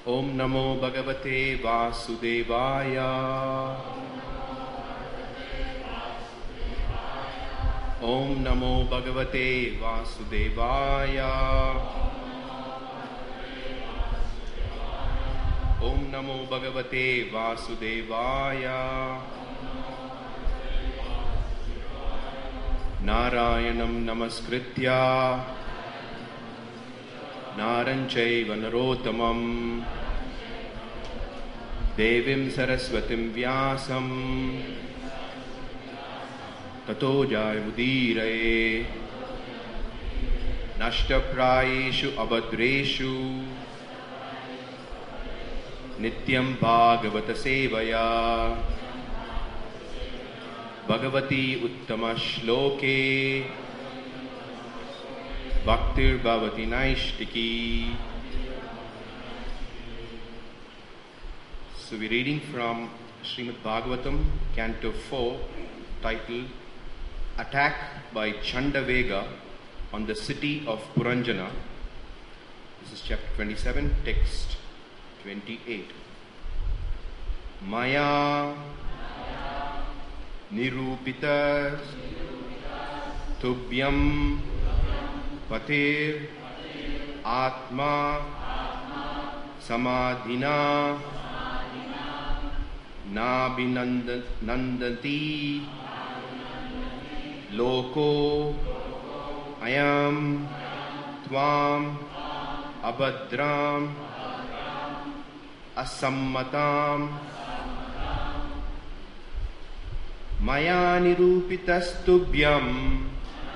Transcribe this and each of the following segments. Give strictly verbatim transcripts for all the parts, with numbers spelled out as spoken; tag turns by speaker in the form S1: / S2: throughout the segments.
S1: Om Namo Bhagavate Vasudevaya. Om Namo Bhagavate Vasudevaya. Om Namo Bhagavate Vasudevaya. Narayanam Namaskritya Naranchaiva Narottamam Devim Saraswatim Vyasam Tato Jayamudiraye Nashtaprayeshu Abhadreshu Nityam Bhagavata Sevaya Bhagavati Uttama Shloke Bhaktir Bhavati Naishtiki. So we're reading from Srimad Bhagavatam, Canto four, titled Attack by Chandavega on the city of Puranjana. This is chapter twenty-seven, text twenty-eight. Maya Nirupita Tubhyam Patir Atma Samadhina Nabhinandati Loko Ayam Tvam Abhadram Asammatam Maya Nirupitastubhyam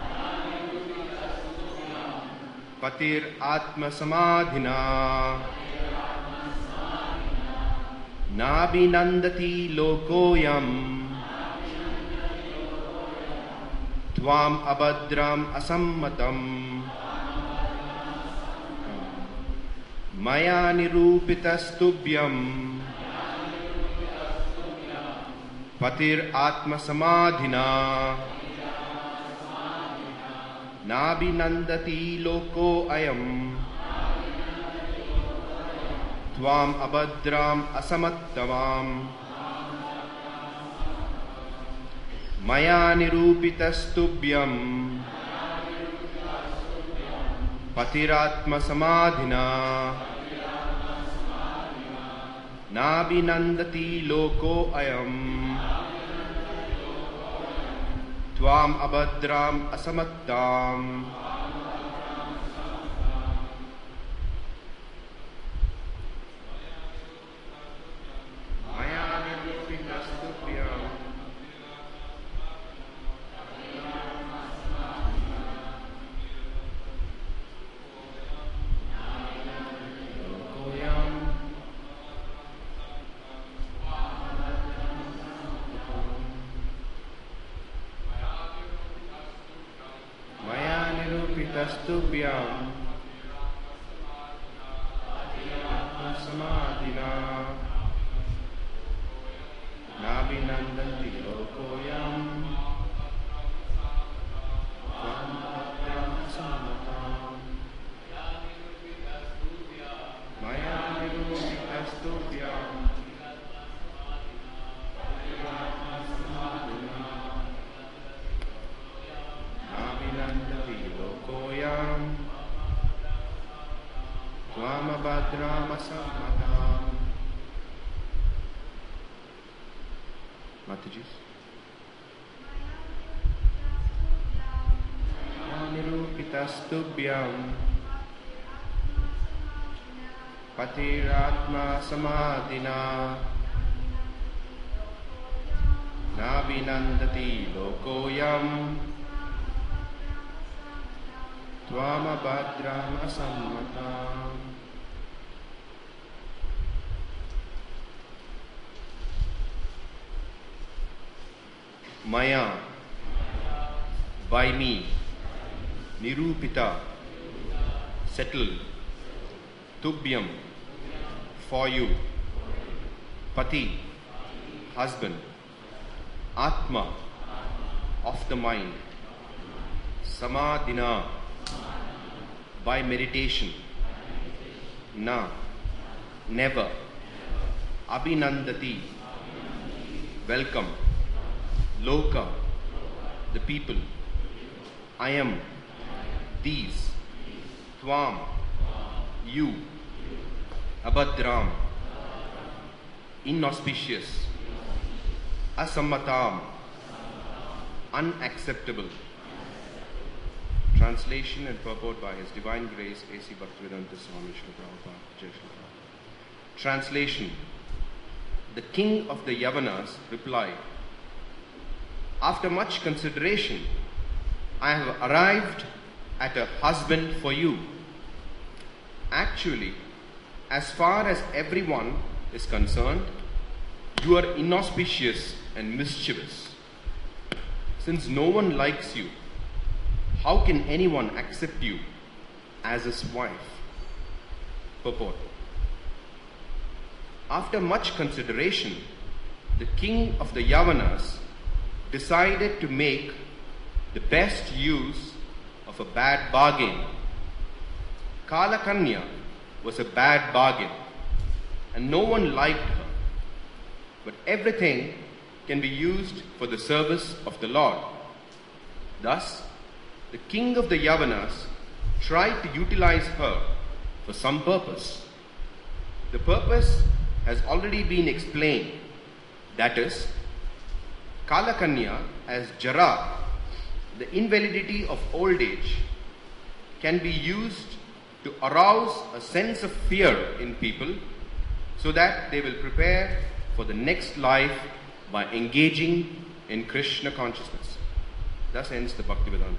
S1: Patir Atma Samadhina Nabhinandati Lokoyam Tvam Abhadram Asammatam Maya Nirupitastubhyam Patir Atma Samadhina Nabhinandati Loko Ayam Tvam Abhadram Asamattavam Maya Nirupitastubhyam Patiratma Samadhina Nabhinandati Loko Ayam Tvam Abhadram Asamattam Maya Nirupitastubhyam Lokoyam Maya Nirupitastubhyam Samadhina Nabhinandati Lokoyam Tvam Abhadram Asammatam Maya Nirupitastubhyam Nabhinandati Lokoyam Tvam Abhadram Asammatam. Mataji's. Nirupitastubhyam Patiratma Samadhina Nabhinandati Lokoyam Tvam Abhadram Asammatam. Maya, by me, Nirupita, settled, Tubhyam, for you, Pati, husband, Atma, of the mind, Samadhina, by meditation, Na, never, abhinandati, welcome, loka, the people, I am, these, tvam, you, abhadram, inauspicious, asammatam, unacceptable. Translation and purport by His Divine Grace A C Bhaktivedanta Swami Srila Prabhupada. Jai Srila Prabhupada. Translation. The king of the Yavanas replied, after much consideration, I have arrived at a husband for you. Actually, as far as everyone is concerned, you are inauspicious and mischievous. Since no one likes you, how can anyone accept you as his wife? Purport. After much consideration, the king of the Yavanas decided to make the best use of a bad bargain. Kalakanya was a bad bargain, and no one liked her. But everything can be used for the service of the Lord. Thus, the king of the Yavanas tried to utilize her for some purpose. The purpose has already been explained. That is, Kalakanya as Jara, the invalidity of old age, can be used to arouse a sense of fear in people so that they will prepare for the next life by engaging in Krishna consciousness. Thus ends the Bhaktivedanta.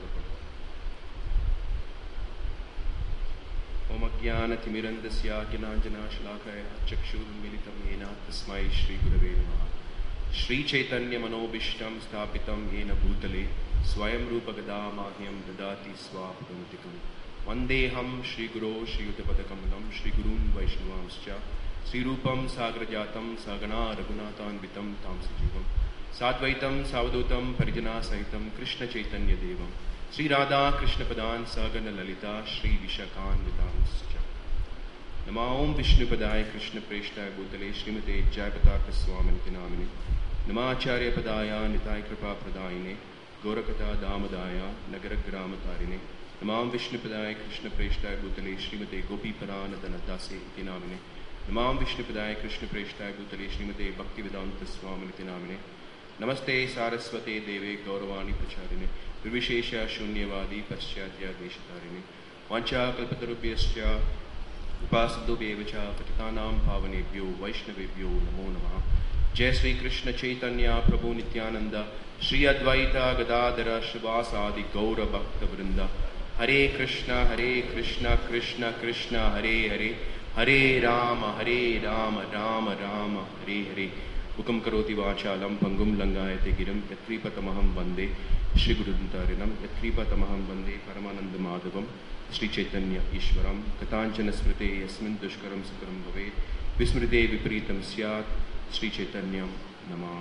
S1: Om Ajnana Timirandasya Gyananjana Shalakaya Chakshurmilitam Yena Tasmai Shri Gurave Namaha. Shri Chaitanya Manobishtam Sthapitam Yena Bhutale Swayam Rupa Gadamahyam Dadati Swapadantikam Vandeham Shri Guru Shri Uttapadakamalam Shri Gurun Vaishnavamscha Sri Rupam Sagrajatam Sagana Raghunathanvitam Tamsajivam Sadvaitam Savadutam Parijana Saitam Krishna Chaitanya Devam Sri Radha Krishna Padan Sagana Lalita Shri Vishakan Vidanscha Nama Om Vishnu Padaya Krishna Preshta Bhutale Srimate Jayapataka Swaminiti Namini Nama Acharya Padaya Nitai Kripa Pradayine Gorakata Damadaya Nagaragrama Tarine Nama Om Vishnu Padaya Krishna Preshta Bhutale Srimate Gopi Paranadana Dase Iti Namine Nama Om Vishnu Padaya Krishna Preshta Bhutale Srimate Bhaktivedanta Swaminiti Namine Namaste Saraswate Deve Gauravani Pracharine Vivishesha Shunyavadi Paschatya Deshatarine Vancha Kalpatarubhyascha Upasadubhyevacha Patitanam Bhavanebhyo Vaishnavebhyo Namo Namaha. Jai Sri Krishna Chaitanya Prabhu Nityananda Shri Advaita Gadadhara Shivasadi Gaura Bhakta Vrinda. Hare Krishna Hare Krishna Krishna Krishna Hare Hare Hare Rama Hare Rama Rama Rama Hare Hare. Ukam karoti vachalam pangum langayate giram yatripatamaham vande Shri Guruduntarinam yatripatamaham vande Paramananda Madhavam Shri Chaitanya Ishwaram Katanchana Smrite Yasmin Dushkaram Sukaram Bhavet Vismrite Vipritam Syat Shri Chaitanyam Namam.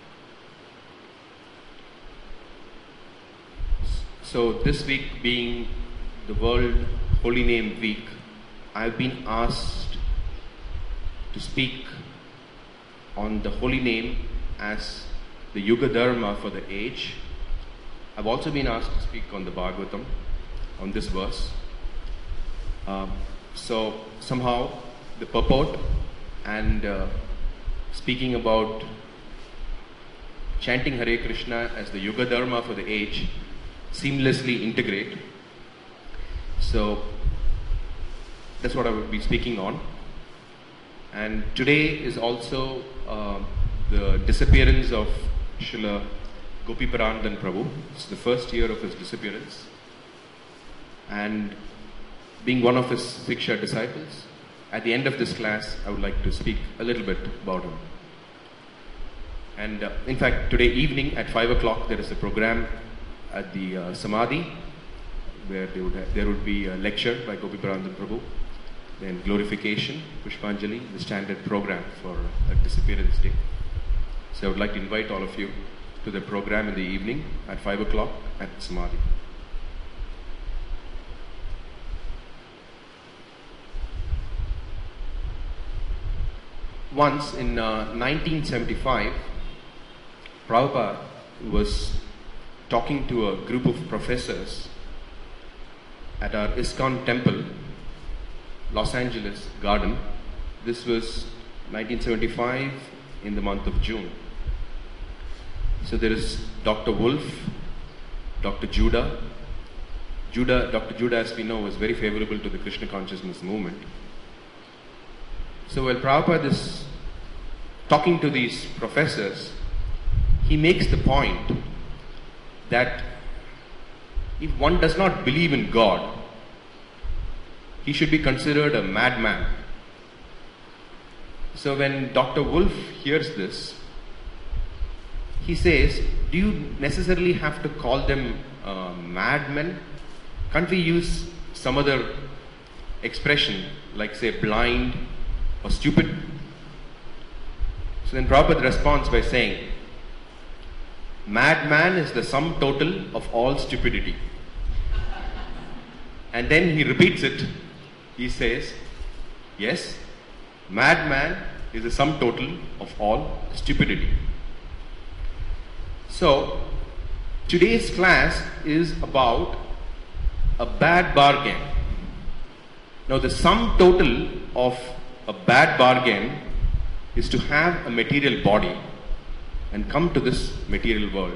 S1: So this week being the World Holy Name Week, I have been asked to speak on the holy name as the Yuga Dharma for the age. I've also been asked to speak on the Bhagavatam, on this verse. Um, so somehow the purport and uh, speaking about chanting Hare Krishna as the Yuga Dharma for the age seamlessly integrate. So that's what I will be speaking on. And today is also uh, the disappearance of Srila Gopiparanadhan Prabhu. It's the first year of his disappearance. And being one of his Siksha disciples, at the end of this class, I would like to speak a little bit about him. And uh, in fact, today evening at five o'clock, there is a program at the uh, Samadhi, where they would have, there would be a lecture by Gopiparanadhan Prabhu. Then glorification, Pushpanjali, the standard program for a disappearance day. So I would like to invite all of you to the program in the evening at five o'clock at Samadhi. once in uh, nineteen seventy-five, Prabhupada was talking to a group of professors at our ISKCON temple, Los Angeles Garden. This was nineteen seventy-five in the month of June. So there is Doctor Wolf, Doctor Judah. Judah, Doctor Judah, as we know, was very favorable to the Krishna consciousness movement. So while Prabhupada is talking to these professors, he makes the point that if one does not believe in God, he should be considered a madman. So when Doctor Wolf hears this, he says, do you necessarily have to call them uh, madmen? Can't we use some other expression, like say blind or stupid? So then Prabhupada responds by saying, madman is the sum total of all stupidity. And then he repeats it. He says, yes, madman is the sum total of all stupidity. So, today's class is about a bad bargain. Now, the sum total of a bad bargain is to have a material body and come to this material world.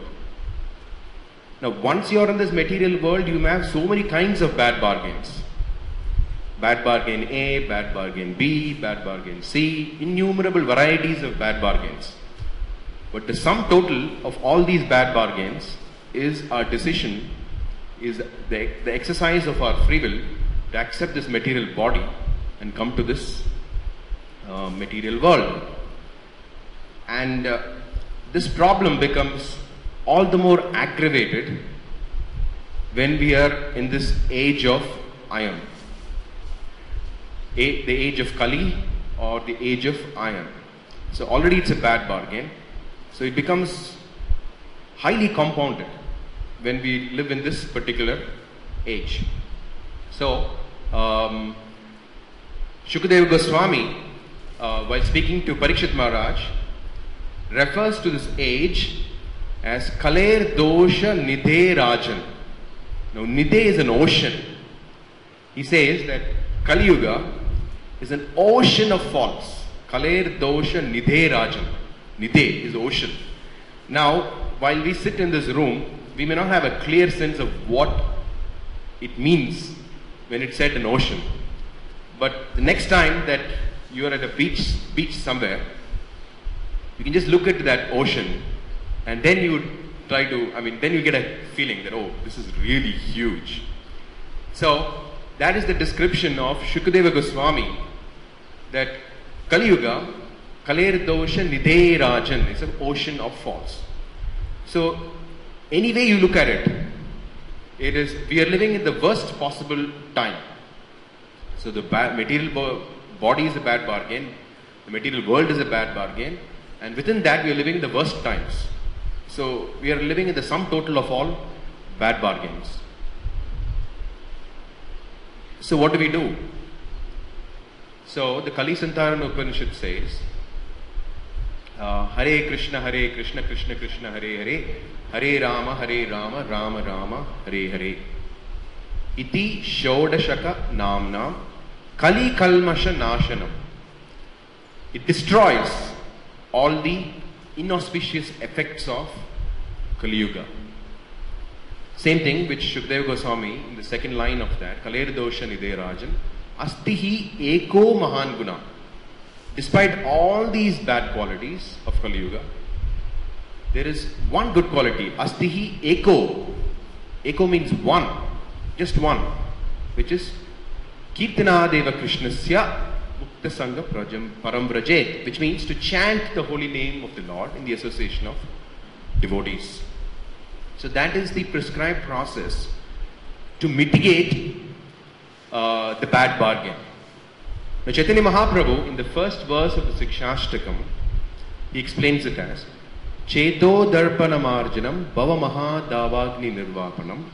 S1: Now, once you are in this material world, you may have so many kinds of bad bargains. Bad bargain A, bad bargain B, bad bargain C, innumerable varieties of bad bargains. But the sum total of all these bad bargains is our decision, is the, the exercise of our free will to accept this material body and come to this uh, material world. And uh, this problem becomes all the more aggravated when we are in this age of iron. A, the age of Kali or the age of iron. So already it's a bad bargain. So it becomes highly compounded when we live in this particular age. So, um, Shukadeva Goswami, uh, while speaking to Parikshit Maharaj, refers to this age as Kaler Dosha Nidhe Rajan. Now, Nidhe is an ocean. He says that Kali Yuga is an ocean of faults. Kaler Dosha Nidhe Rajan. Nidhe is ocean. Now, while we sit in this room, we may not have a clear sense of what it means when it's said an ocean. But the next time that you are at a beach, beach somewhere, you can just look at that ocean and then you would try to, I mean, then you get a feeling that, oh, this is really huge. So, that is the description of Shukadeva Goswami, that Kali Yuga, Kaler Dosha Nidhe Rajan, is an ocean of faults. So, any way you look at it, it is, we are living in the worst possible time. So, the bad, material bo- body is a bad bargain, the material world is a bad bargain, and within that we are living the worst times. So, we are living in the sum total of all bad bargains. So, what do we do? So, the Kali Santarana Upanishad says, Uh, Hare Krishna, Hare Krishna, Krishna Krishna, Hare Hare, Hare Rama, Hare Rama, Rama Rama, Hare Hare. Iti Shodashaka Namnam Kali Kalmasha Nashanam. It destroys all the inauspicious effects of Kali Yuga. Same thing which Shukadeva Goswami in the second line of that, Kaler Dosha Nidhe Rajan, Astihi Eko Mahan Guna. Despite all these bad qualities of Kali Yuga, there is one good quality, Astihi Eko. Eko means one, just one, which is Kirtana Deva Krishnasya Mukta Sangha Prajam Param Vrajet, which means to chant the holy name of the Lord in the association of devotees. So that is the prescribed process to mitigate uh, the bad bargain. Now Chaitanya Mahaprabhu, in the first verse of the Sikshashtakam, he explains it as Cheto Darpanamarjanam Bhava Maha Davagni Nirvapanam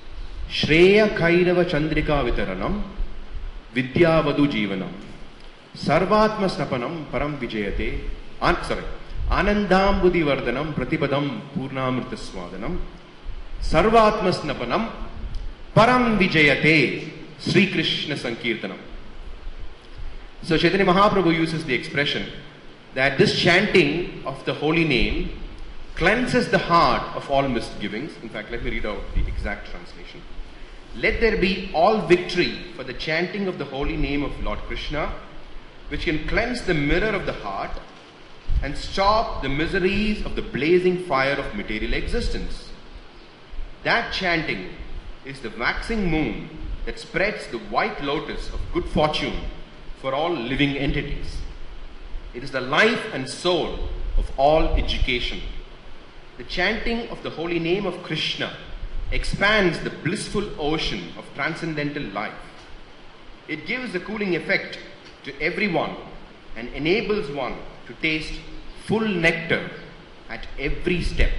S1: Shreya Kairava Chandrika Vitaranam Vidyavadu Jivanam. Sarvatma Snapanam Param Vijayate. An, sorry. Anandam Buddhi Vardhanam Pratipadam Purnamrita Swadanam. Sarvatma Snapanam Param Vijayate Sri Krishna Sankirtanam. So Chaitanya Mahaprabhu uses the expression that this chanting of the holy name cleanses the heart of all misgivings. In fact, let me read out the exact translation. Let there be all victory for the chanting of the holy name of Lord Krishna, which can cleanse the mirror of the heart and stop the miseries of the blazing fire of material existence. That chanting is the waxing moon that spreads the white lotus of good fortune for all living entities. It is the life and soul of all education. The chanting of the holy name of Krishna expands the blissful ocean of transcendental life. It gives a cooling effect to everyone and enables one to taste full nectar at every step.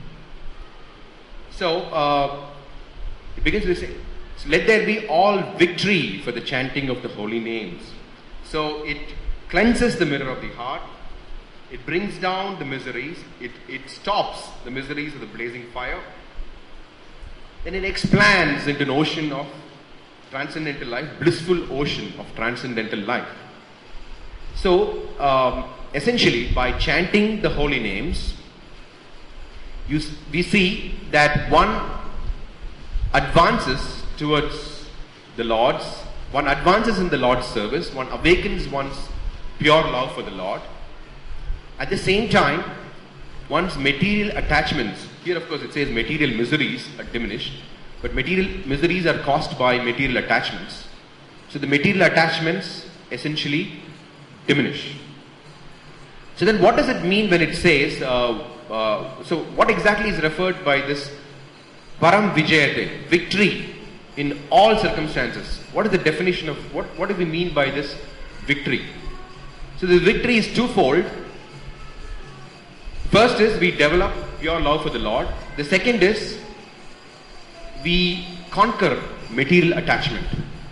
S1: So, uh, it begins with saying, so let there be all victory for the chanting of the holy names. So, it cleanses the mirror of the heart, it brings down the miseries, it, it stops the miseries of the blazing fire, then it expands into an ocean of transcendental life, blissful ocean of transcendental life. So, um, essentially, by chanting the holy names, you, we see that one advances towards the Lord's, one advances in the Lord's service, one awakens one's pure love for the Lord. At the same time, one's material attachments, here of course it says material miseries are diminished, but material miseries are caused by material attachments. So the material attachments essentially diminish. So then what does it mean when it says, uh, uh, so what exactly is referred by this Param Vijayate, victory in all circumstances? What is the definition of, what, what do we mean by this victory? So the victory is twofold. First is we develop pure love for the Lord. The second is we conquer material attachment.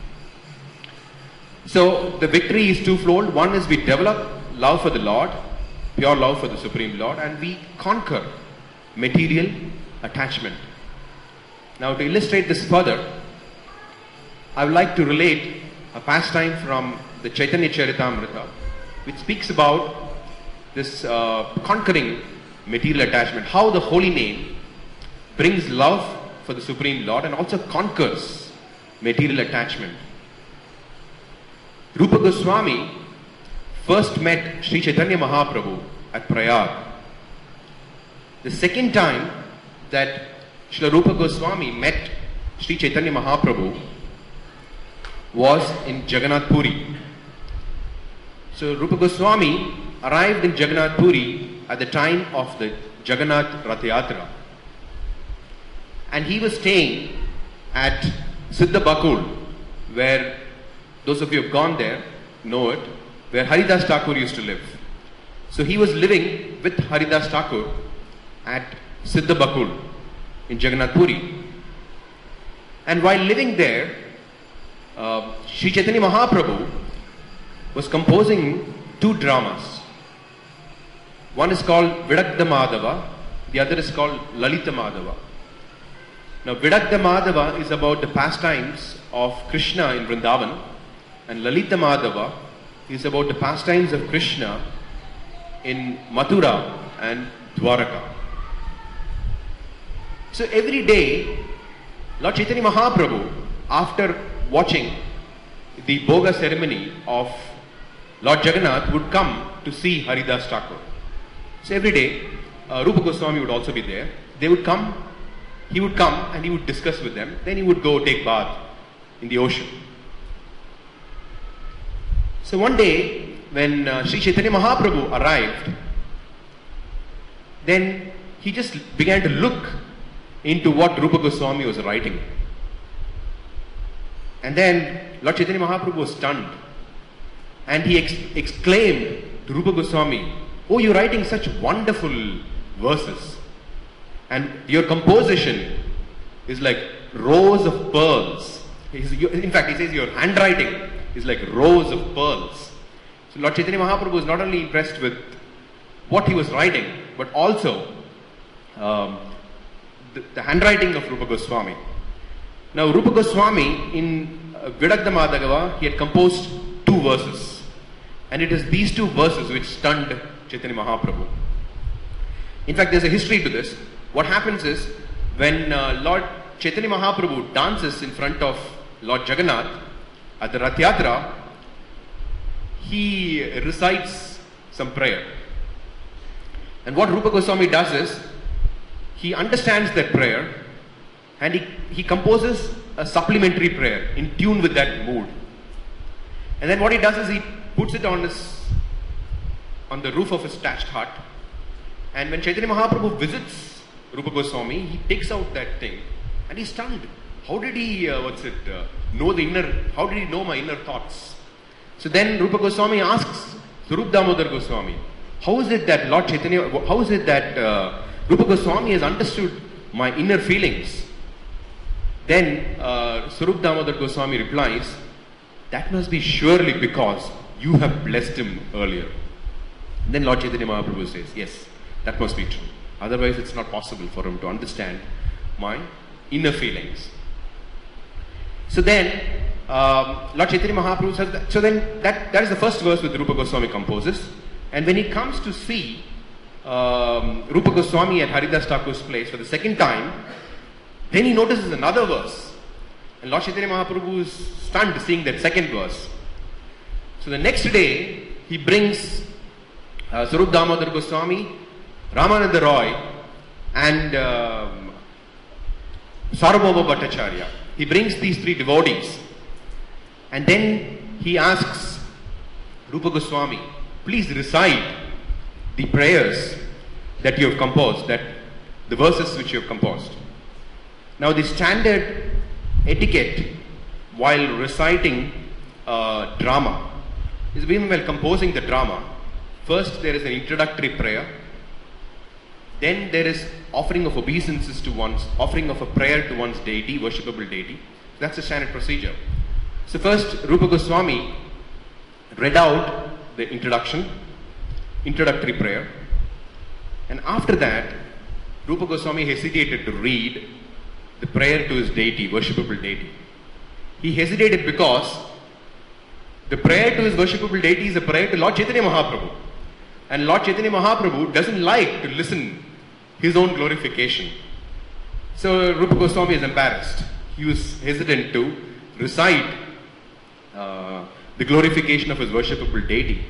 S1: So the victory is twofold. One is we develop love for the Lord, pure love for the Supreme Lord, and we conquer material attachment. Now to illustrate this further, I would like to relate a pastime from the Chaitanya Charitamrita, which speaks about this uh, conquering material attachment, how the holy name brings love for the Supreme Lord and also conquers material attachment. Rupa Goswami first met Sri Chaitanya Mahaprabhu at Prayag. The second time that Srila Rupa Goswami met Sri Chaitanya Mahaprabhu was in Jagannath Puri. So Rupa Goswami arrived in Jagannath Puri at the time of the Jagannath Rath Yatra, and he was staying at Siddha Bakul, where those of you who have gone there know it, where Haridas Thakur used to live. So he was living with Haridas Thakur at Siddha Bakul in Jagannath Puri, and while living there, uh, Sri Chaitanya Mahaprabhu was composing two dramas. One is called Vidagdha Madhava, the other is called Lalita Madhava. Now Vidagdha Madhava is about the pastimes of Krishna in Vrindavan, and Lalita Madhava is about the pastimes of Krishna in Mathura and Dwaraka. So every day, Lord Chaitanya Mahaprabhu, after watching the Bhoga ceremony of Lord Jagannath, would come to see Haridas Thakur. So every day, uh, Rupa Goswami would also be there. They would come, he would come and he would discuss with them. Then he would go take bath in the ocean. So one day, when uh, Sri Chaitanya Mahaprabhu arrived, then he just began to look into what Rupa Goswami was writing. And then Lord Chaitanya Mahaprabhu was stunned. And he ex exclaimed to Rupa Goswami, "Oh, you're writing such wonderful verses. And your composition is like rows of pearls." In fact, he says your handwriting is like rows of pearls. So Lord Chaitanya Mahaprabhu was not only impressed with what he was writing, but also um, the, the handwriting of Rupa Goswami. Now Rupa Goswami in uh, Vidagdha Madhava, he had composed two verses. And it is these two verses which stunned Chaitanya Mahaprabhu. In fact, there's a history to this. What happens is, when uh, Lord Chaitanya Mahaprabhu dances in front of Lord Jagannath at the Rath Yatra, he recites some prayer. And what Rupa Goswami does is, he understands that prayer and he, he composes a supplementary prayer in tune with that mood. And then what he does is he puts it on his, on the roof of his thatched hut. And when Chaitanya Mahaprabhu visits Rupa Goswami, he takes out that thing and he's stunned. How did he, uh, what's it, uh, know the inner, how did he know my inner thoughts? So then Rupa Goswami asks Swarup Damodar Goswami, how is it that Lord Chaitanya, how is it that uh, Rupa Goswami has understood my inner feelings? Then uh, Swarup Damodar Goswami replies, that must be surely because you have blessed him earlier. And then Lord Chaitanya Mahaprabhu says, yes, that must be true. Otherwise it's not possible for him to understand my inner feelings. So then um, Lord Chaitanya Mahaprabhu says that, so then that, that is the first verse which Rupa Goswami composes. And when he comes to see um, Rupa Goswami at Haridas Thakur's place for the second time, then he notices another verse. And Lord Chaitanya Mahaprabhu is stunned seeing that second verse. So the next day, he brings uh, Swarup Damodar Goswami, Ramananda Roy, and um, Sarvabhauma Bhattacharya. He brings these three devotees. And then he asks Rupa Goswami, please recite the prayers that you have composed, that the verses which you have composed. Now the standard etiquette while reciting uh, drama is when while composing the drama, first there is an introductory prayer, then there is offering of obeisances to one's, offering of a prayer to one's deity, worshipable deity. That's the standard procedure. So first Rupa Goswami read out the introduction, introductory prayer, and after that Rupa Goswami hesitated to read the prayer to his deity, worshipable deity. He hesitated because the prayer to his worshipable deity is a prayer to Lord Chaitanya Mahaprabhu. And Lord Chaitanya Mahaprabhu doesn't like to listen his own glorification. So Rupa Goswami is embarrassed. He was hesitant to recite uh, the glorification of his worshipable deity.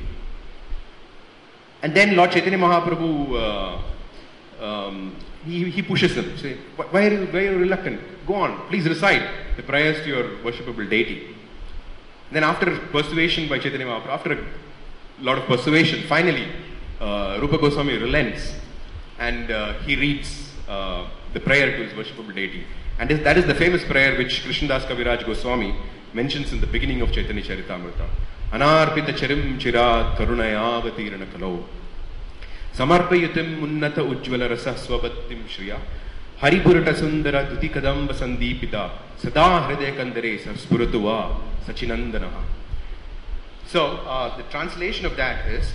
S1: And then Lord Chaitanya Mahaprabhu uh, um, He, he pushes them, say, why are, you, why are you reluctant? Go on, please recite the prayers to your worshipable deity. Then after persuasion by Chaitanya Mahaprabhu, after a lot of persuasion, finally uh, Rupa Goswami relents and uh, he reads uh, the prayer to his worshipable deity. And that is the famous prayer which Krishnadas Kaviraj Goswami mentions in the beginning of Chaitanya Charitamrita. Anarpita charim chirat karunayavatirana kalo. Samarpayutim unnata ujjvala rasa swabattim shriya haripurata sundara duti kadamba sandipita sada hridaya kandare sarspuratuva sachinandanaha. So uh, the translation of that is,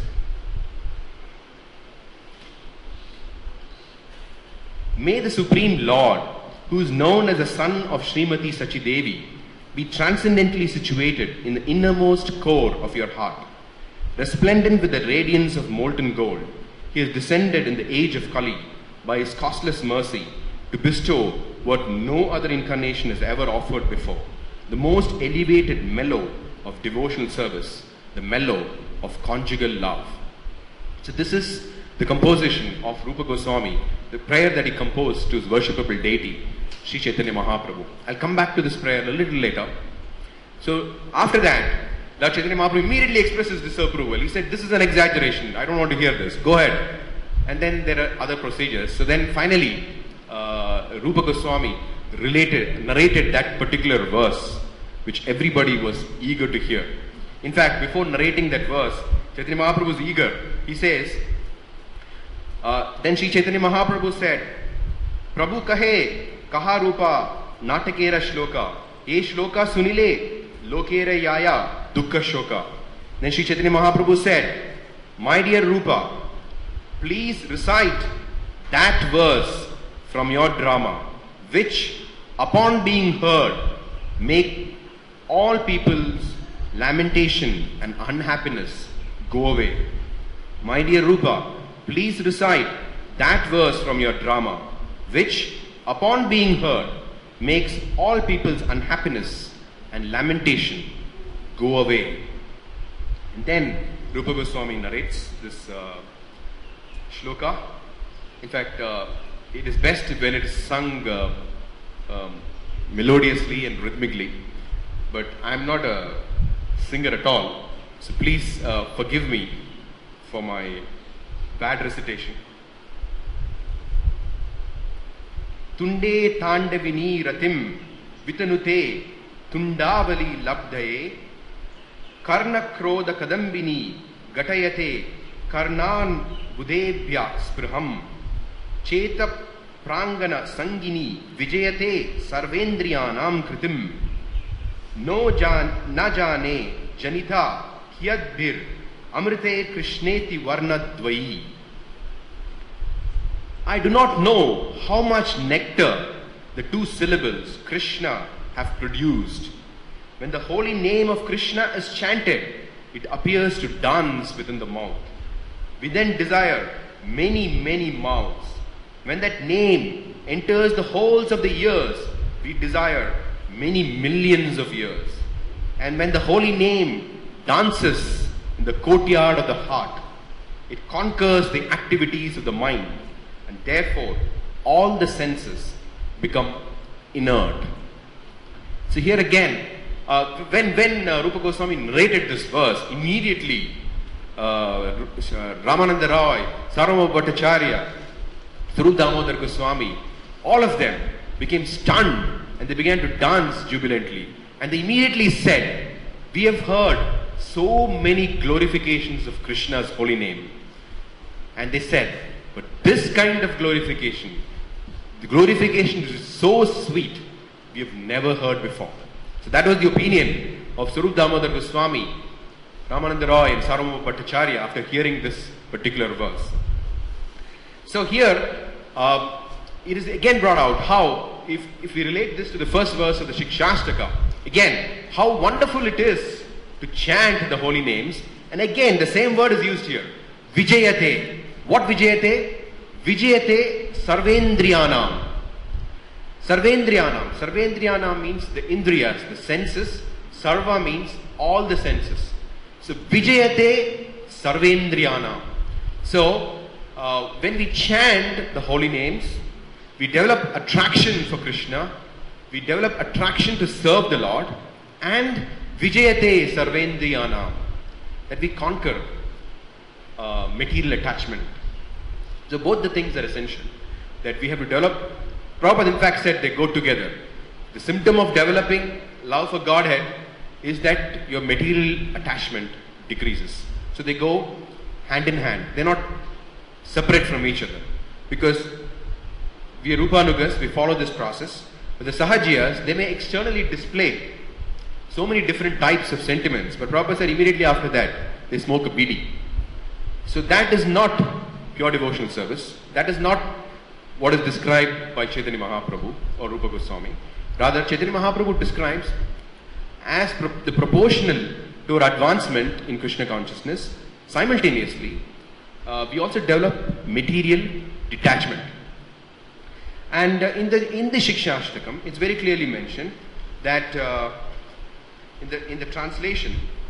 S1: may the Supreme Lord, who is known as the son of Srimati Sachidevi, be transcendently situated in the innermost core of your heart. Resplendent with the radiance of molten gold, he has descended in the age of Kali by his costless mercy to bestow what no other incarnation has ever offered before, the most elevated mellow of devotional service, the mellow of conjugal love. So this is the composition of Rupa Goswami, the prayer that he composed to his worshipable deity, Sri Chaitanya Mahaprabhu. I'll come back to this prayer a little later. So after that, Lord Chaitanya Mahaprabhu immediately expresses disapproval. He said, this is an exaggeration. I don't want to hear this. Go ahead. And then there are other procedures. So then finally, uh, Rupa Goswami related, narrated that particular verse, which everybody was eager to hear. In fact, before narrating that verse, Chaitanya Mahaprabhu was eager. He says, uh, then Sri Chaitanya Mahaprabhu said, Prabhu kahe kaha rupa natakera shloka, ye shloka sunile lokera yaya dukkha shoka. Then Sri Chaitanya Mahaprabhu said, my dear Rupa, please recite that verse from your drama, which upon being heard make all people's lamentation and unhappiness go away. My dear Rupa, please recite that verse from your drama, which upon being heard makes all people's unhappiness and lamentation go away. And then Rupa Goswami narrates this uh, shloka. In fact, uh, it is best when it is sung uh, um, melodiously and rhythmically, but I am not a singer at all, so please uh, forgive me for my bad recitation. Tunde tandavini ratim vitanute tundavali labdaye karna krodha kadambini gatayate karnan budebhya spriham cheta prangana sangini vijayate sarvendriyanam kritim no jan na jane janita kyadbhir amrite krishneti varnadvayi. I do not know how much nectar the two syllables Krishna have produced. When the holy name of Krishna is chanted, it appears to dance within the mouth. We then desire many, many mouths. When that name enters the holes of the ears, we desire many millions of years. And when the holy name dances in the courtyard of the heart, it conquers the activities of the mind, and therefore all the senses become inert. So here again, uh, when, when uh, Rupa Goswami narrated this verse, immediately uh, Ramananda Roy, Sarvabhauma Bhattacharya, Swarup Damodar Goswami, all of them became stunned and they began to dance jubilantly. And they immediately said, we have heard so many glorifications of Krishna's holy name. And they said, but this kind of glorification, the glorification which is so sweet, we have never heard before. So that was the opinion of Swarup Damodar Goswami, Ramananda Roy and Sarvabhauma Bhattacharya after hearing this particular verse. So here, uh, it is again brought out how, if, if we relate this to the first verse of the Shikshashtaka, again, how wonderful it is to chant the holy names. And again, the same word is used here. Vijayate. What Vijayate? Vijayate Sarvendriyanam. Sarvendriyanam. Sarvendriyanam means the Indriyas, the senses. Sarva means all the senses. So Vijayate Sarvendriyanam. So uh, when we chant the holy names, we develop attraction for Krishna, we develop attraction to serve the Lord, and Vijayate Sarvendriyanam, that we conquer uh, material attachment. So both the things are essential, that we have to develop. Prabhupada in fact said they go together. The symptom of developing love for Godhead is that your material attachment decreases. So they go hand in hand. They're not separate from each other. Because we are Rupanugas, we follow this process. But the Sahajiyas, they may externally display so many different types of sentiments. But Prabhupada said immediately after that, they smoke a bidi. So that is not pure devotional service. That is not what is described by Chaitanya Mahaprabhu or Rupa Goswami. Rather, Chaitanya Mahaprabhu describes as pro the proportional to our advancement in Krishna consciousness, simultaneously, uh, we also develop material detachment. And uh, in the in the Shikshashtakam, it's very clearly mentioned that uh, in the in the translation,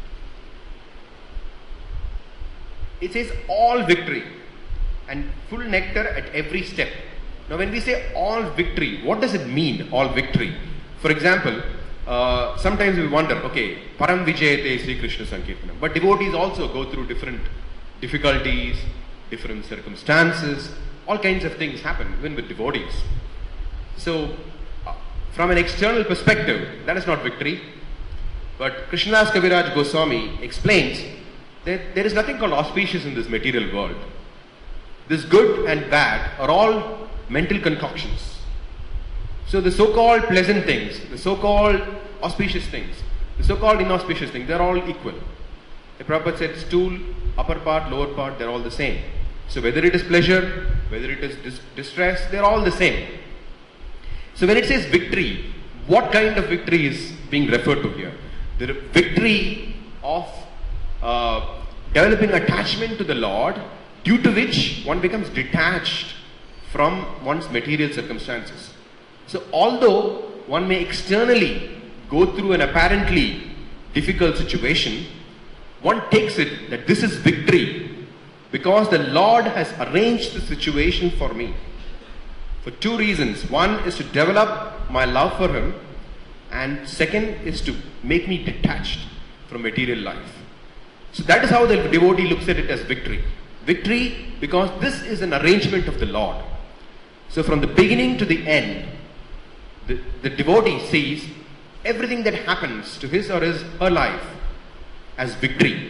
S1: it says all victory and full nectar at every step. Now when we say all victory, what does it mean, all victory? For example, uh, sometimes we wonder, okay, Param Vijayate Sri Krishna Sankirtanam. But devotees also go through different difficulties, different circumstances, all kinds of things happen even with devotees. So, uh, from an external perspective, that is not victory. But Krishnadas Kaviraj Goswami explains that there is nothing called auspicious in this material world. This good and bad are all mental concoctions. So the so-called pleasant things, the so-called auspicious things, the so-called inauspicious things, they're all equal. The Prabhupada said stool, upper part, lower part, they're all the same. So whether it is pleasure, whether it is dis- distress, they're all the same. So when it says victory, what kind of victory is being referred to here? The victory of uh, developing attachment to the Lord, due to which one becomes detached from one's material circumstances. So although one may externally go through an apparently difficult situation, one takes it that this is victory because the Lord has arranged the situation for me. For two reasons. One is to develop my love for Him, and second is to make me detached from material life. So that is how the devotee looks at it as victory. Victory because this is an arrangement of the Lord. So from the beginning to the end, the, the devotee sees everything that happens to his or his her life as victory.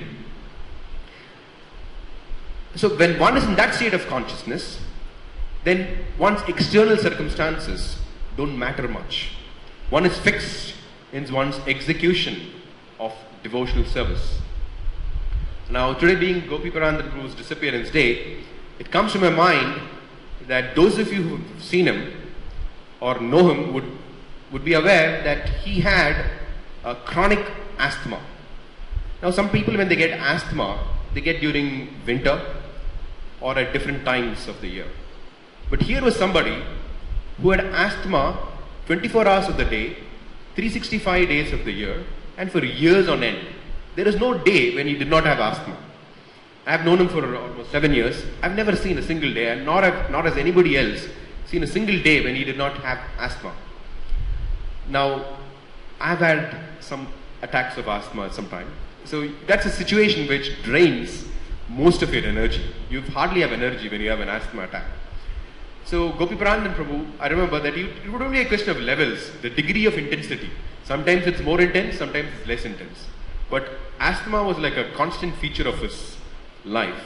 S1: So when one is in that state of consciousness, then one's external circumstances don't matter much. One is fixed in one's execution of devotional service. Now today being Gopiparananda Prabhu's disappearance day, it comes to my mind that those of you who have seen him or know him would, would be aware that he had a chronic asthma. Now some people, when they get asthma, they get during winter or at different times of the year. But here was somebody who had asthma twenty-four hours of the day, three hundred sixty-five days of the year, and for years on end. There is no day when he did not have asthma. I have known him for almost seven years. I've never seen a single day, and nor, have, nor has anybody else seen a single day when he did not have asthma. Now, I've had some attacks of asthma at some time. So that's a situation which drains most of your energy. You hardly have energy when you have an asthma attack. So Gopiparananda Prabhu, I remember that it would only be a question of levels, the degree of intensity. Sometimes it's more intense, sometimes it's less intense. But asthma was like a constant feature of his life.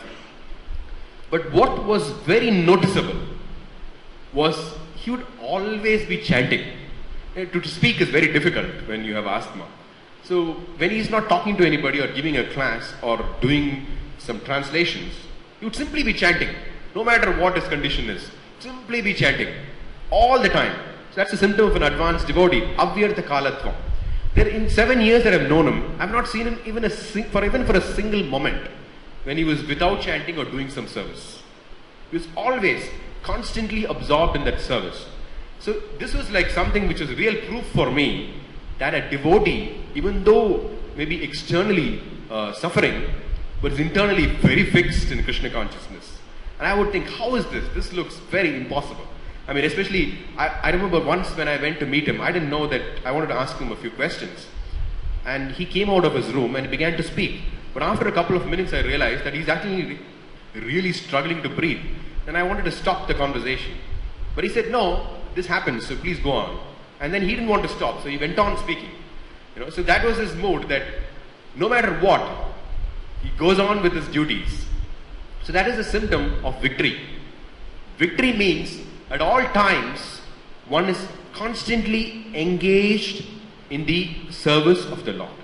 S1: But what was very noticeable was he would always be chanting. To speak is very difficult when you have asthma. So when he's not talking to anybody or giving a class or doing some translations, he would simply be chanting, no matter what his condition is. Simply be chanting all the time. So that's a symptom of an advanced devotee. Avyartha kalatvam. There, in seven years that I've known him, I've not seen him even a for even for a single moment when he was without chanting or doing some service. He was always constantly absorbed in that service. So this was like something which was real proof for me that a devotee, even though maybe externally uh, suffering, but is internally very fixed in Krishna consciousness. And I would think, how is this? This looks very impossible. I mean, especially, I, I remember once when I went to meet him, I didn't know that I wanted to ask him a few questions. And he came out of his room and began to speak. But after a couple of minutes, I realized that he's actually really struggling to breathe. And I wanted to stop the conversation. But he said, no, this happens, so please go on. And then he didn't want to stop, so he went on speaking. You know, so that was his mood, that no matter what, he goes on with his duties. So that is a symptom of victory. Victory means at all times one is constantly engaged in the service of the Lord.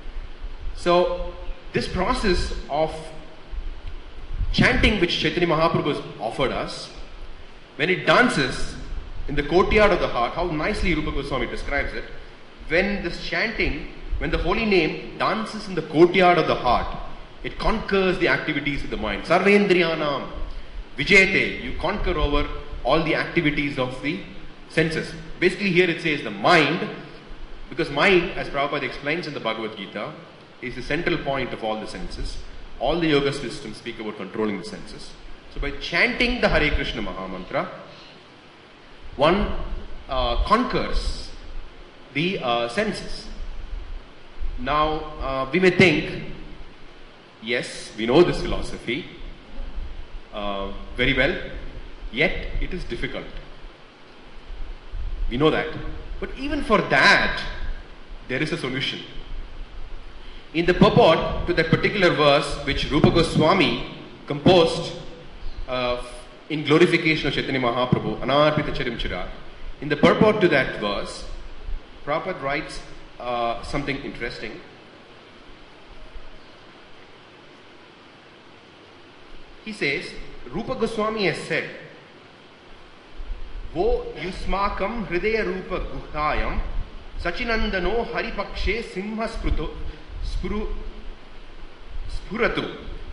S1: So this process of chanting which Chaitanya Mahaprabhu has offered us, when it dances in the courtyard of the heart, how nicely Rupa Goswami describes it, when this chanting, when the holy name dances in the courtyard of the heart, it conquers the activities of the mind. Sarvendriyanam Vijayate, you conquer over all the activities of the senses. Basically here it says the mind, because mind, as Prabhupada explains in the Bhagavad Gita, is the central point of all the senses. All the yoga systems speak about controlling the senses. So by chanting the Hare Krishna Mahamantra, one uh, conquers the uh, senses. Now uh, we may think, yes, we know this philosophy uh, very well, yet it is difficult. We know that. But even for that, there is a solution. In the purport to that particular verse which Rupa Goswami composed uh, in glorification of Chaitanya Mahaprabhu, Anarpita Charim Chirag, in the purport to that verse, Prabhupada writes uh, something interesting. he says, Rupa Goswami has said, Vo yusmakam hridaya rupa guhayam sachinandano haripakshe simha spruto spuru spuratu.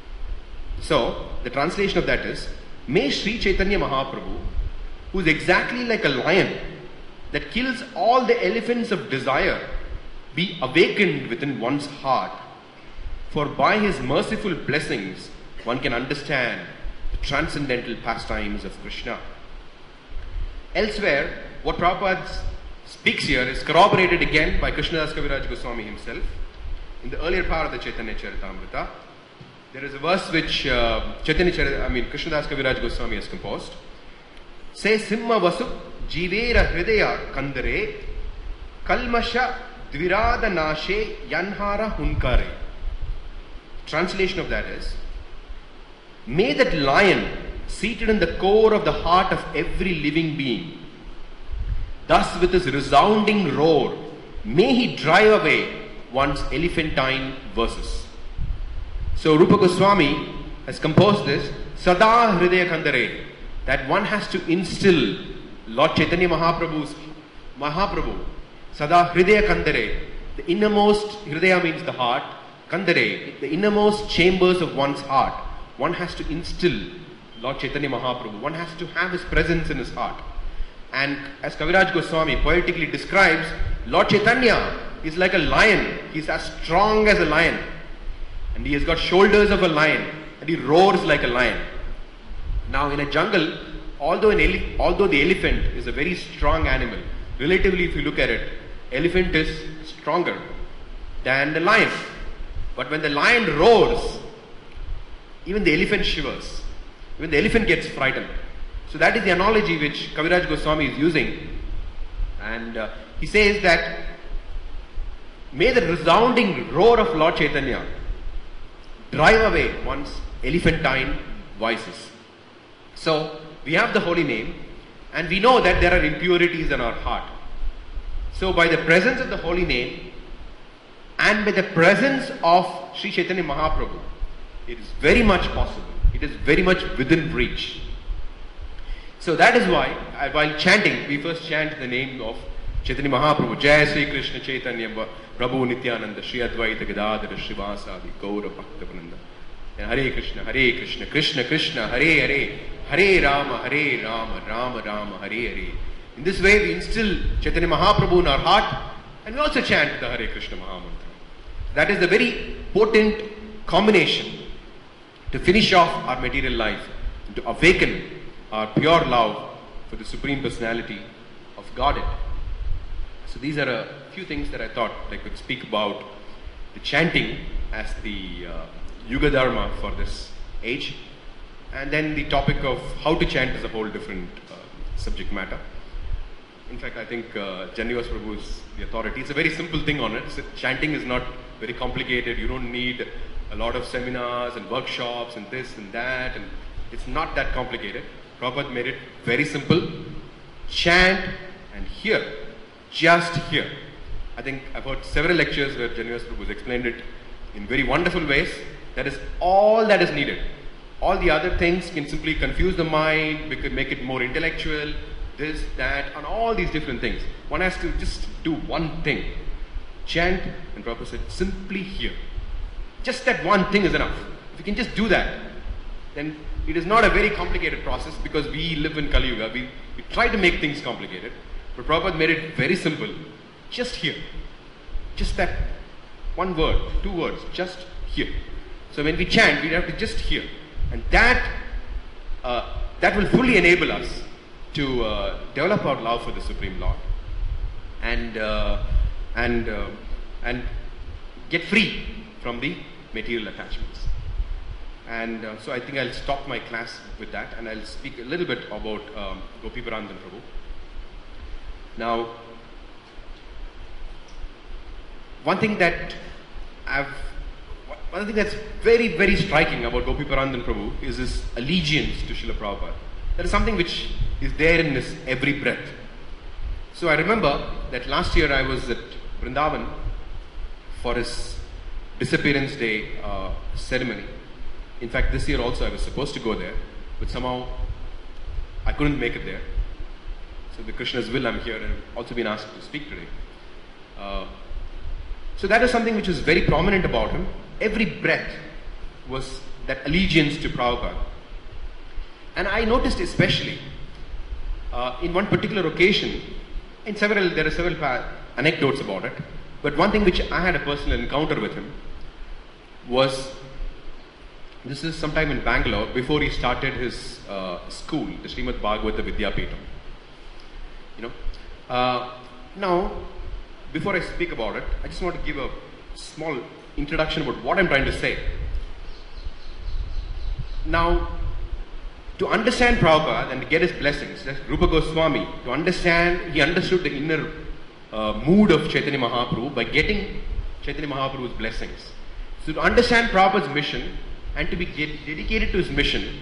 S1: So, the translation of that is, may Sri Chaitanya Mahaprabhu, who is exactly like a lion that kills all the elephants of desire, be awakened within one's heart. For by his merciful blessings, one can understand the transcendental pastimes of Krishna. Elsewhere, what Prabhupada speaks here is corroborated again by Krishnadas Kaviraj Goswami himself. In the earlier part of the Chaitanya Charitamrita, there is a verse which uh, Chaitanya Charitamrita, I mean Krishnadas Kaviraj Goswami has composed. Say Simma Vasu Jivera Hridaya Kandare Kalmasha Dvirada Nashe Yanhara Hunkare. Translation of that is, may that lion seated in the core of the heart of every living being, thus with his resounding roar, may he drive away one's elephantine verses. So Rupa Goswami has composed this Sada Hridaya Kandare, that one has to instill Lord Chaitanya Mahaprabhu's Mahaprabhu Sada Hridaya Kandare, the innermost, Hridaya means the heart, Kandare, the innermost chambers of one's heart. One has to instill Lord Chaitanya Mahaprabhu. One has to have his presence in his heart. And as Kaviraj Goswami poetically describes, Lord Chaitanya is like a lion. He's as strong as a lion. And he has got shoulders of a lion. And he roars like a lion. Now in a jungle, although, an ele- although the elephant is a very strong animal, relatively if you look at it, elephant is stronger than the lion. But when the lion roars, even the elephant shivers. Even the elephant gets frightened. So that is the analogy which Kaviraj Goswami is using. And uh, he says that, may the resounding roar of Lord Chaitanya drive away one's elephantine voices. So, we have the holy name, and we know that there are impurities in our heart. So, by the presence of the holy name, and by the presence of Sri Chaitanya Mahaprabhu, it is very much possible. It is very much within reach. So that is why, while chanting, we first chant the name of Chaitanya Mahaprabhu. Jai Sri Krishna Chaitanya Prabhu Nityananda Sri Advaita Gadadhara Srivasadi Gaura Bhaktavananda. Hare Krishna, Hare Krishna, Krishna Krishna, Hare Hare, Hare Rama, Hare Rama, Rama Rama, Hare Hare. In this way we instill Chaitanya Mahaprabhu in our heart, and we also chant the Hare Krishna Mahamantra. That is the very potent combination to finish off our material life, and to awaken our pure love for the Supreme Personality of Godhead. So these are a few things that I thought I could speak about the chanting as the uh, Yuga Dharma for this age, and then the topic of how to chant is a whole different uh, subject matter. In fact, I think uh, Janivas Prabhu is the authority. It's a very simple thing on it. So chanting is not very complicated. You don't need a lot of seminars and workshops and this and that, and it's not that complicated. Prabhupada made it very simple. Chant and hear. Just hear. I think I've heard several lectures where Janivas Prabhu has explained it in very wonderful ways. That is all that is needed. All the other things can simply confuse the mind, we could make it more intellectual, this, that, and all these different things. One has to just do one thing. Chant, and Prabhupada said, simply hear. Just that one thing is enough. If you can just do that, then it is not a very complicated process, because we live in Kali Yuga. We, we try to make things complicated. But Prabhupada made it very simple. Just hear. Just that one word, two words, just hear. So when we chant, we have to just hear. And that, uh, that will fully enable us to uh, develop our love for the Supreme Lord. And, uh, and, uh, and get free from the material attachments. And uh, so I think I'll stop my class with that, and I'll speak a little bit about um, Gopi Parandan Prabhu. Now, one thing that I've, one thing that's very, very striking about Gopi Parandan Prabhu is his allegiance to Srila Prabhupada. That is something which is there in his every breath. So I remember that last year I was at Vrindavan for his disappearance day uh, ceremony. In fact, this year also I was supposed to go there, but somehow I couldn't make it there. So the Krishna's will, I'm here, and I've also been asked to speak today. Uh, so that is something which was very prominent about him. Every breath was that allegiance to Prabhupada. And I noticed especially uh, in one particular occasion, in several, there are several pa- anecdotes about it, but one thing which I had a personal encounter with him was, this is sometime in Bangalore, before he started his uh, school, the Srimad Bhagavata Vidyapeetham. You know, uh, now, before I speak about it, I just want to give a small introduction about what I'm trying to say. Now, to understand Prabhupada and to get his blessings, that's Rupa Goswami, to understand, he understood the inner uh, mood of Chaitanya Mahaprabhu by getting Chaitanya Mahaprabhu's blessings. So to understand Prabhupada's mission and to be dedicated to his mission,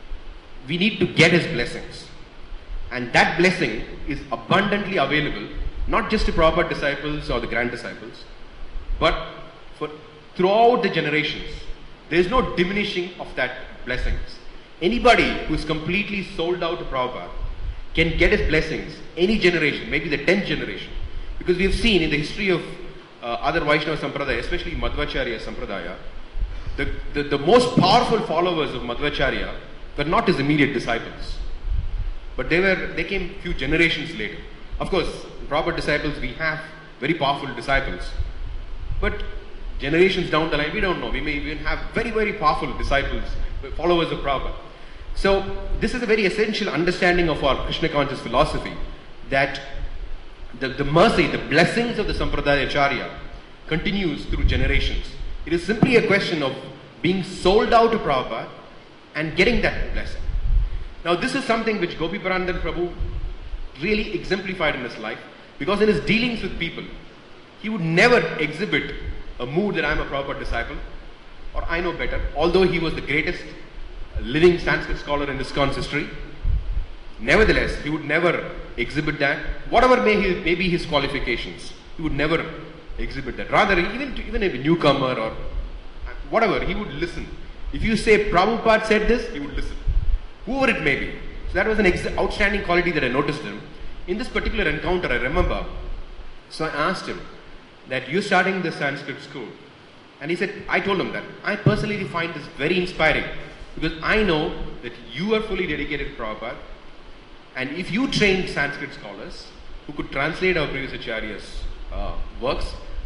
S1: we need to get his blessings. And that blessing is abundantly available, not just to Prabhupada disciples or the grand disciples, but for throughout the generations. There is no diminishing of that blessings. Anybody who is completely sold out to Prabhupada can get his blessings, any generation, maybe the tenth generation. Because we have seen in the history of uh, other Vaishnava Sampradaya, especially Madhvacharya Sampradaya, the, the, the most powerful followers of Madhvacharya were not his immediate disciples. But they were, they came few generations later. Of course, Prabhupada disciples, we have very powerful disciples. But generations down the line, we don't know. We may even have very, very powerful disciples, followers of Prabhupada. So, this is a very essential understanding of our Krishna conscious philosophy, that the, the mercy, the blessings of the Sampradaya Acharya continues through generations. It is simply a question of being sold out to Prabhupada and getting that blessing. Now, this is something which Gopi Parandan Prabhu really exemplified in his life, because in his dealings with people, he would never exhibit a mood that I am a Prabhupada disciple or I know better, although he was the greatest living Sanskrit scholar in ISKCON's history. Nevertheless, he would never exhibit that. Whatever may, he, may be his qualifications, he would never exhibit that. Rather, even to, even a newcomer or whatever, he would listen. If you say Prabhupada said this, he would listen. Whoever it may be. So that was an ex- outstanding quality that I noticed in him. In this particular encounter, I remember, so I asked him that you're starting the Sanskrit school. And he said, I told him that I personally find this very inspiring, because I know that you are fully dedicated to Prabhupada, and if you train Sanskrit scholars who could translate our previous Acharya's uh, works,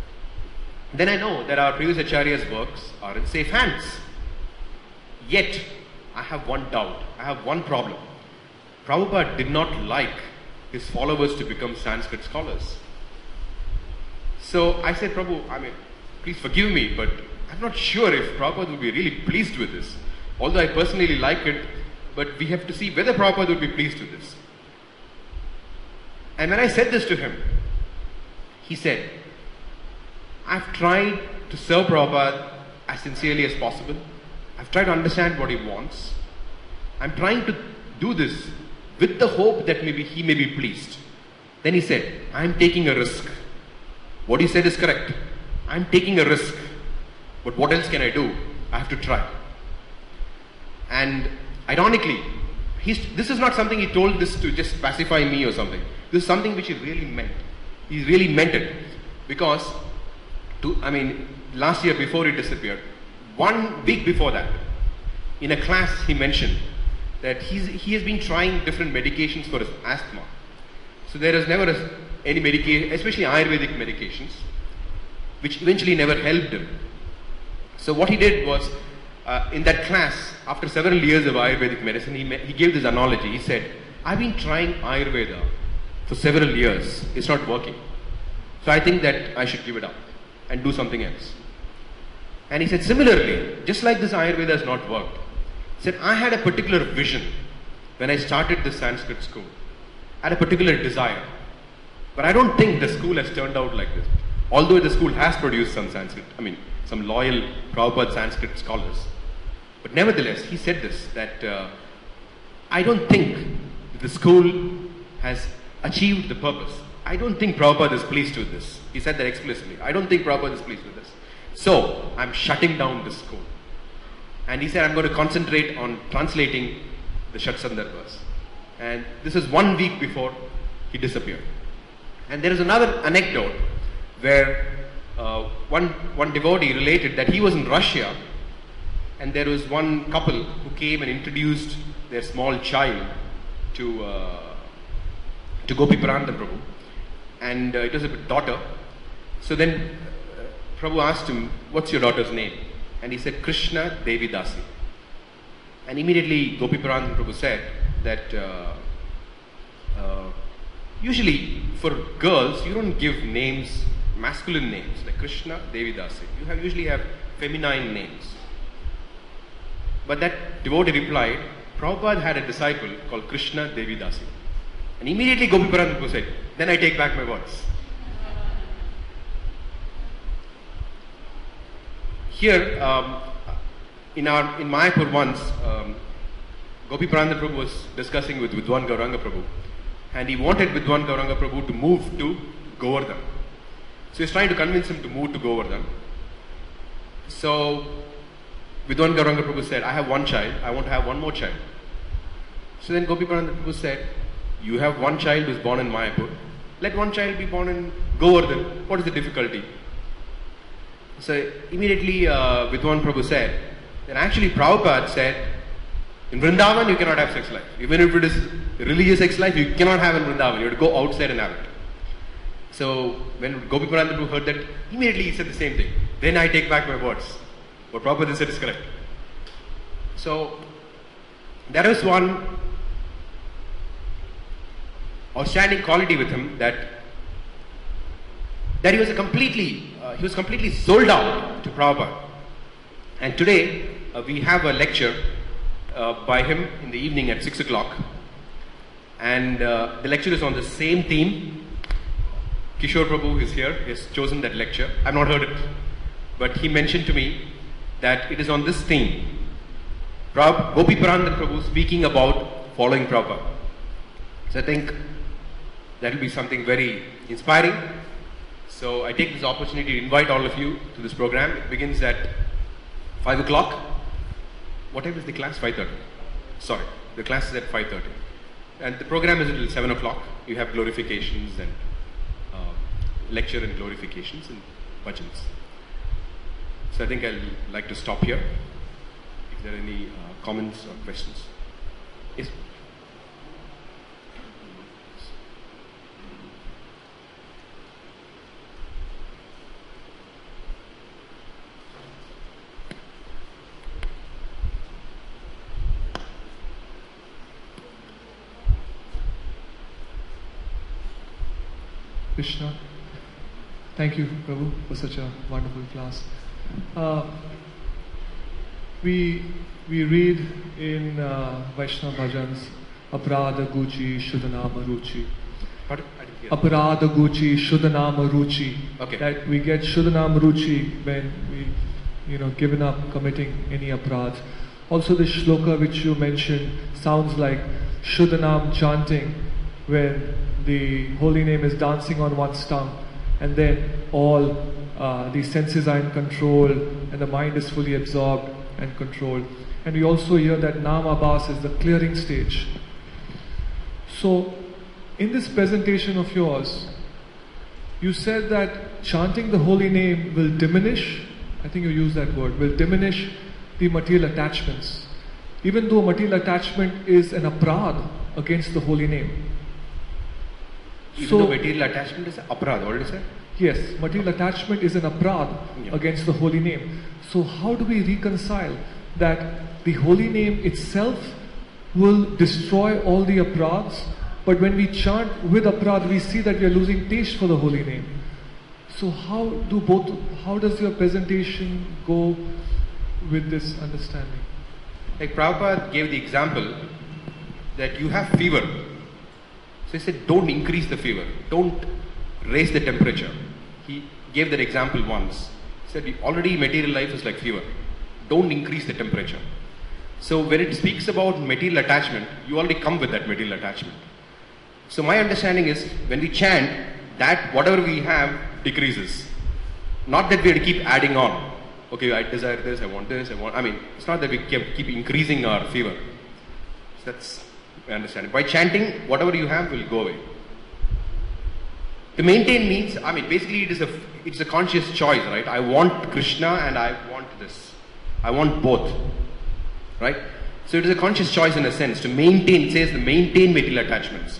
S1: then I know that our previous Acharya's works are in safe hands. Yet, I have one doubt, I have one problem. Prabhupada did not like his followers to become Sanskrit scholars. So I said, Prabhu, I mean, please forgive me, but I'm not sure if Prabhupada would be really pleased with this. Although I personally like it, but we have to see whether Prabhupada would be pleased with this. And when I said this to him, he said, I've tried to serve Prabhupada as sincerely as possible. I've tried to understand what he wants. I'm trying to do this with the hope that maybe he may be pleased. Then he said, I'm taking a risk. What he said is correct. I'm taking a risk. But what else can I do? I have to try. And ironically, he's, this is not something he told this to just pacify me or something. This is something which he really meant. He really meant it. Because, to, I mean, last year before he disappeared, one week before that, in a class he mentioned that he's, he has been trying different medications for his asthma. So there is never a, any medication, especially Ayurvedic medications, which eventually never helped him. So what he did was, uh, in that class, after several years of Ayurvedic medicine, he, he gave this analogy. He said, I've been trying Ayurveda for several years. It's not working. So I think that I should give it up and do something else. And he said, similarly, just like this Ayurveda has not worked, he said, I had a particular vision when I started this Sanskrit school. I had a particular desire. But I don't think the school has turned out like this. Although the school has produced some Sanskrit, I mean, some loyal Prabhupada Sanskrit scholars. But nevertheless, he said this, that uh, I don't think the school has achieved the purpose. I don't think Prabhupada is pleased with this. He said that explicitly. I don't think Prabhupada is pleased with this. So, I'm shutting down this school. And he said, I'm going to concentrate on translating the Shat Sandarbhas. And this is one week before he disappeared. And there is another anecdote where uh, one, one devotee related that he was in Russia, and there was one couple who came and introduced their small child to, uh, to Gopiparananda Prabhu. And uh, it was a daughter. So then uh, Prabhu asked him, what's your daughter's name? And he said, Krishna Devi Dasi. And immediately Gopiparananda Prabhu said that uh, uh, usually for girls you don't give names, masculine names like Krishna Devi Dasi. You have usually have feminine names. But that devotee replied, Prabhupada had a disciple called Krishna Devi Dasi. And immediately Gopiparananda Prabhu said, then I take back my words. Here, um, in our in Mayapur once, um, Gopiparananda Prabhu was discussing with Vidwan Gauranga Prabhu, and he wanted Vidwan Gauranga Prabhu to move to Govardhan. So he's trying to convince him to move to Govardhan. So Vidwan Gauranga Prabhu said, I have one child, I want to have one more child. So then Gopiparananda Prabhu said, you have one child who is born in Mayapur, let one child be born in Govardhan. What is the difficulty? So immediately uh, Vidwan Prabhu said, then actually Prabhupada said, in Vrindavan you cannot have sex life. Even if it is religious sex life, you cannot have in Vrindavan. You have to go outside and have it. So when Gopiparananda Prabhu heard that, immediately he said the same thing. Then I take back my words. What Prabhupada said is correct. So there is one outstanding quality with him, that that he was a completely uh, he was completely sold out to Prabhupada. And today uh, we have a lecture uh, by him in the evening at six o'clock, and uh, the lecture is on the same theme. Kishore Prabhu is here. He has chosen that lecture. I have not heard it, but he mentioned to me that it is on this theme. Prabhu, Gopiparananda Prabhu speaking about following Prabhupada. So I think that will be something very inspiring. So I take this opportunity to invite all of you to this program. It begins at five o'clock. What time is the class? five thirty. Sorry, the class is at five thirty. And the program is until seven o'clock. You have glorifications and uh, lecture and glorifications and bhajans. So I think I'll like to stop here. If there are any uh, comments or questions. Yes.
S2: Krishna. Thank you, Prabhu, for such a wonderful class. Uh, we we read in uh, Vaishnava bhajans, Aparadha Guchi Shuddhanama Ruchi.
S1: Pardon? I didn't hear.
S2: Aparadha Guchi Shuddhanama Ruchi.
S1: Okay.
S2: That we get Shuddhanama Ruchi when we, you know, given up committing any aparadh. Also, the shloka which you mentioned sounds like Shuddhanam chanting when the holy name is dancing on one's tongue, and then all uh, the senses are in control and the mind is fully absorbed and controlled. And we also hear that Nam Abhas is the clearing stage. So in this presentation of yours, you said that chanting the holy name will diminish, I think you used that word, will diminish the material attachments, even though material attachment is an aparadh against the holy name.
S1: Even
S2: so,
S1: though material attachment is aparadh, what did you say?
S2: Yes, material attachment is an aparadh
S1: Yeah.
S2: against the holy name. So how do we reconcile that the holy name itself will destroy all the aparadhs, but when we chant with aparadh, we see that we are losing taste for the holy name. So how do both, how does your presentation go with this understanding?
S1: Like Prabhupada gave the example that you have fever. So he said, don't increase the fever, don't raise the temperature. He gave that example once. He said, already material life is like fever. Don't increase the temperature. So when it speaks about material attachment, you already come with that material attachment. So my understanding is, when we chant, that whatever we have decreases. Not that we have to keep adding on. okay, I desire this, I want this, I want, I mean, it's not that we keep, keep increasing our fever. So that's, I understand. By chanting, whatever you have will go away. To maintain means, I mean, basically it is a, it's a conscious choice, right? I want Krishna and I want this. I want both, right? So it is a conscious choice in a sense to maintain, it says to maintain material attachments.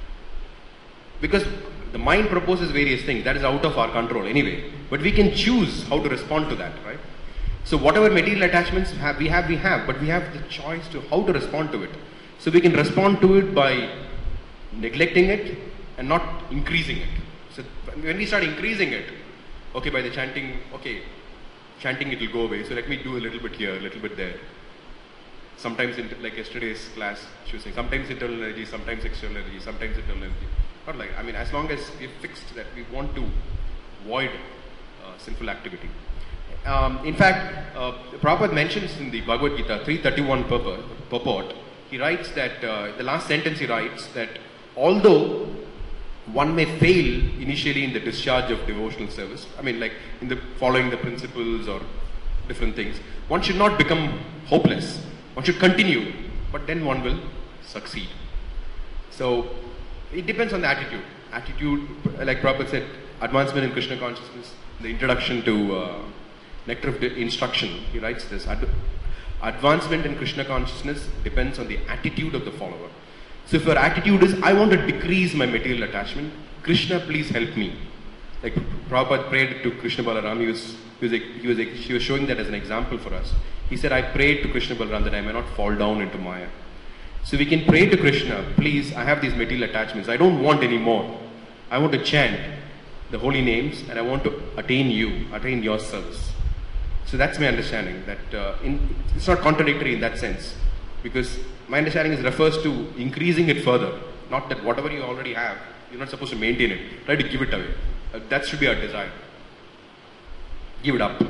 S1: Because the mind proposes various things, that is out of our control anyway. But we can choose how to respond to that, right? So whatever material attachments have, we have, we have, but we have the choice to how to respond to it. So we can respond to it by neglecting it and not increasing it. So when we start increasing it, okay, by the chanting, okay, chanting it will go away. So let me do a little bit here, a little bit there. Sometimes, in, like yesterday's class, she was saying, sometimes internal energy, sometimes external energy, sometimes internal energy. Not like, I mean, as long as we're fixed that we want to avoid uh, sinful activity. Um, in fact, uh, Prabhupada mentions in the Bhagavad Gita three thirty-one purport, he writes that, uh, the last sentence he writes that although one may fail initially in the discharge of devotional service, I mean like in the following the principles or different things, one should not become hopeless. One should continue, but then one will succeed. So it depends on the attitude. Attitude, like Prabhupada said, advancement in Krishna consciousness, the introduction to uh, Nectar of Instruction, he writes this, Ad- advancement in Krishna consciousness depends on the attitude of the follower. So if your attitude is, I want to decrease my material attachment, Krishna please help me. Like Prabhupada prayed to Krishna Balaram, he was, he was, he was, he was showing that as an example for us. He said, I prayed to Krishna Balaram that I may not fall down into Maya. So we can pray to Krishna, please, I have these material attachments, I don't want any more. I want to chant the holy names and I want to attain you, attain your service. So that's my understanding, that uh, in, it's not contradictory in that sense. Because my understanding is refers to increasing it further. Not that whatever you already have, you're not supposed to maintain it. Try to give it away. Uh, that should be our desire. Give it up.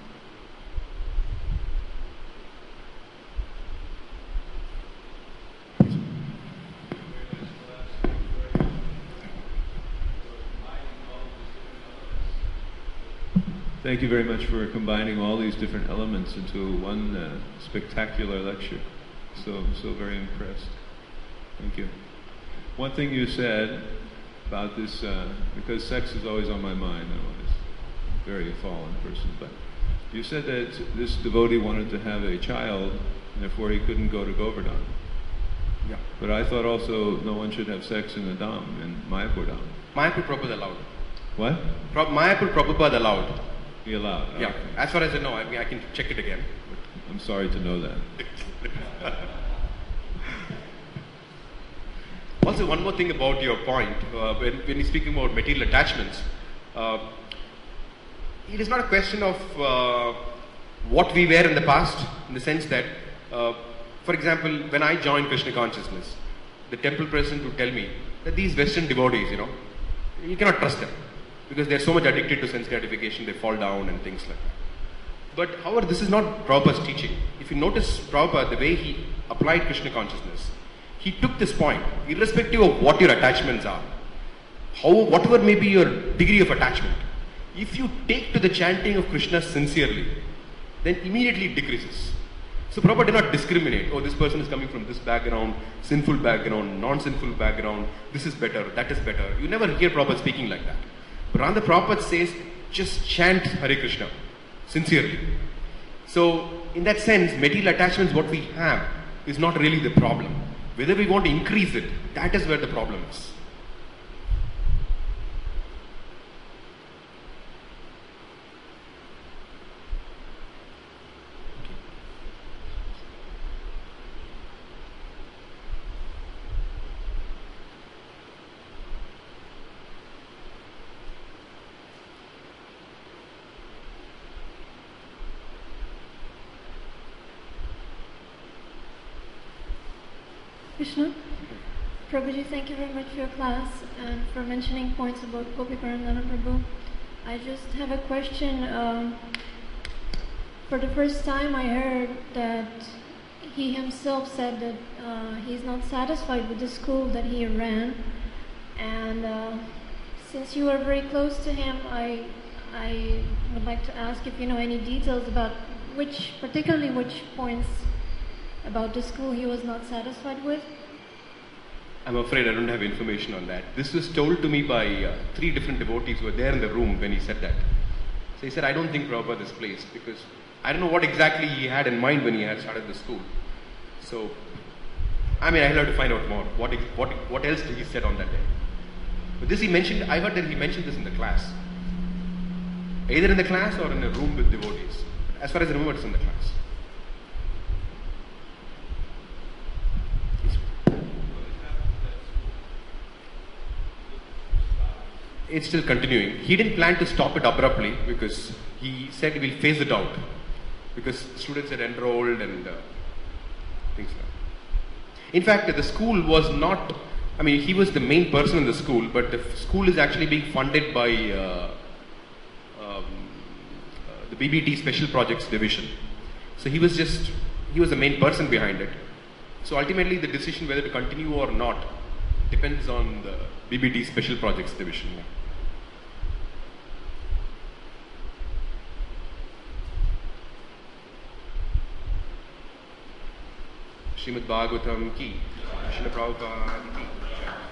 S3: Thank you very much for combining all these different elements into one uh, spectacular lecture. So, so very impressed. Thank you. One thing you said about this, uh, because sex is always on my mind, I'm always a very fallen person, but you said that this devotee wanted to have a child, and therefore he couldn't go to Govardhan.
S1: Yeah.
S3: But I thought also no one should have sex in the Dham, in Mayapur Dham.
S1: Mayapur Prabhupada allowed.
S3: What?
S1: Pro- Mayapur Prabhupada allowed.
S3: He allowed?
S1: Yeah.
S3: Okay.
S1: As far as I know, I mean, I can check it again.
S3: I'm sorry to know that.
S1: Also, one more thing about your point, uh, when, when you're speaking about material attachments, uh, it is not a question of uh, what we were in the past, in the sense that, uh, for example, when I joined Krishna consciousness, the temple president would tell me that these Western devotees, you know, you cannot trust them because they're so much addicted to sense gratification, they fall down and things like that. But however, this is not Prabhupada's teaching. If you notice Prabhupada, the way he applied Krishna consciousness, he took this point, irrespective of what your attachments are, how, whatever may be your degree of attachment, if you take to the chanting of Krishna sincerely, then immediately it decreases. So Prabhupada did not discriminate, oh, this person is coming from this background, sinful background, non-sinful background, this is better, that is better. You never hear Prabhupada speaking like that. But rather Prabhupada says, just chant Hare Krishna, sincerely. So, in that sense, material attachments, what we have, is not really the problem. Whether we want to increase it, that is where the problem is.
S4: Krishna, Prabhuji, thank you very much for your class and for mentioning points about Gopi Parandana Prabhu. I just have a question. Um, for the first time I heard that he himself said that uh, he's not satisfied with the school that he ran, and uh, since you are very close to him, I I would like to ask if you know any details about which, particularly which points about the school he was not satisfied with.
S1: I'm afraid I don't have information on that. This was told to me by uh, three different devotees who were there in the room when he said that. So he said, I don't think Prabhupada is placed because I don't know what exactly he had in mind when he had started the school. So, I mean, I'll have to find out more. What, what, what else did he said on that day? But this he mentioned, I heard that he mentioned this in the class. Either in the class or in a room with devotees. As far as I remember, it's in the class. It's still continuing. He didn't plan to stop it abruptly because he said he will phase it out because students had enrolled and uh, things like that. In fact, the school was not, I mean, he was the main person in the school, but the school is actually being funded by uh, um, uh, the B B T Special Projects Division. So he was just, he was the main person behind it. So ultimately the decision whether to continue or not depends on the B B T Special Projects Division. Srimad Bhagavatam ki, Srila Prabhupada ki.